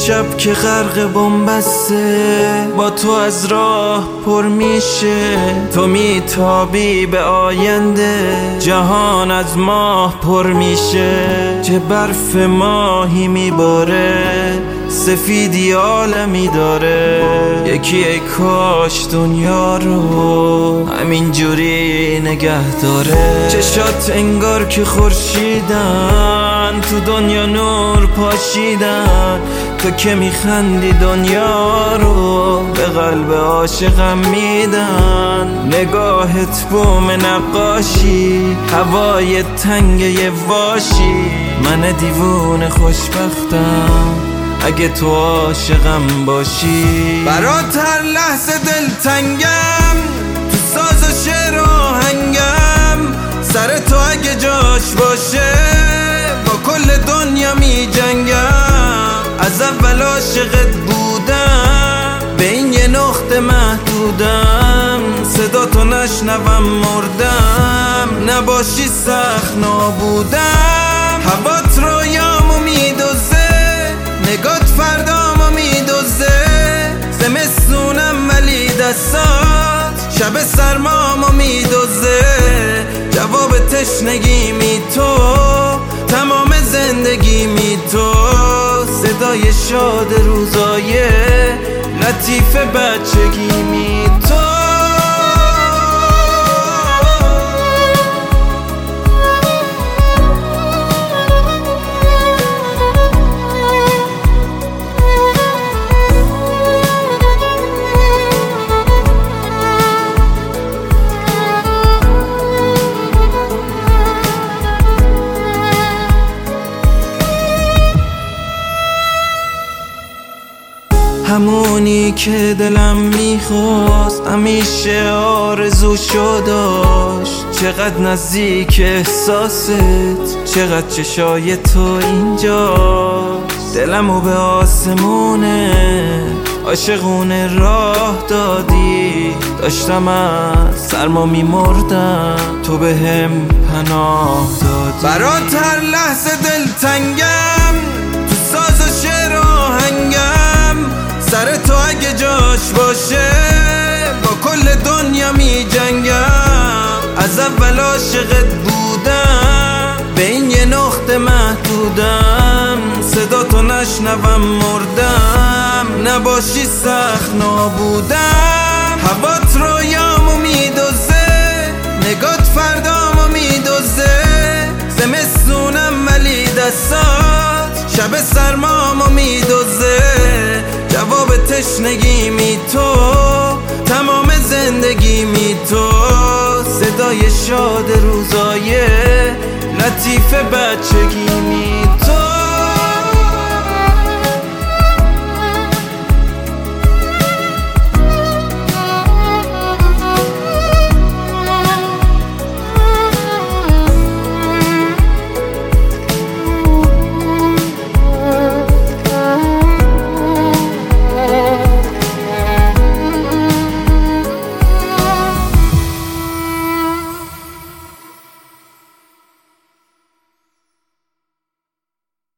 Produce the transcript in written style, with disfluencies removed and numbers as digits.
شب که غرق بنبسته با تو از راه پر میشه، تو میتابی به آینده، جهان از ماه پر میشه. چه برف ماهی میباره، سفیدی عالمی داره. یکی ای کاش دنیا رو همین جوری نگه داره. چشات انگار که خورشیدن، تو دنیا نور پاشیدن. تو که میخندی دنیا رو به قلب عاشقم میدن. نگاهت بوم نقاشی، هوای تنگه واشی. من دیوونه خوشبختم اگه تو عاشقم باشی. برات هر لحظه دلتنگم، تو ساز و شعر و آهنگم. سر تو اگه جاش باشه با کل دنیا می جنگم. از اول عاشقت بودم، به این یه نقطه محدودم. صدا تو نشنوم مردم، نباشی سخت نابودم. هوات رویامو میدوزه، نگات فردامو میدوزه. زمستونم ولی دستات شب سرمامو میدوزه. جواب تشنگی می تو، تمام زندگی می تو. صدای شاد روزای لطیف بچگی می تو. همونی که دلم میخواست، همیشه آرزوشو داشت. چقدر نزدیک احساست، چقدر چشای تو اینجاست. دلمو به آسمونه عاشقونه راه دادی. داشتم از سرما میمردم، تو به هم پناه دادی. برات هر لحظه دلتنگم، تو ساز و شعر و آهنگم. سر تو اگه جاش باشه با کل دنیا می جنگم. از اول عاشقت بودم، به این یه نقطه محدودم. صدا تو نشنوم مردم، نباشی سخت نابودم. هوات رویامو میدوزه، نگات فردامو میدوزه. زمستونم ولی دستات شب سرمامو میدوزه. جواب تشنگی می تو، تمام زندگی می تو. صدای شاد روزای لطیف بچگی می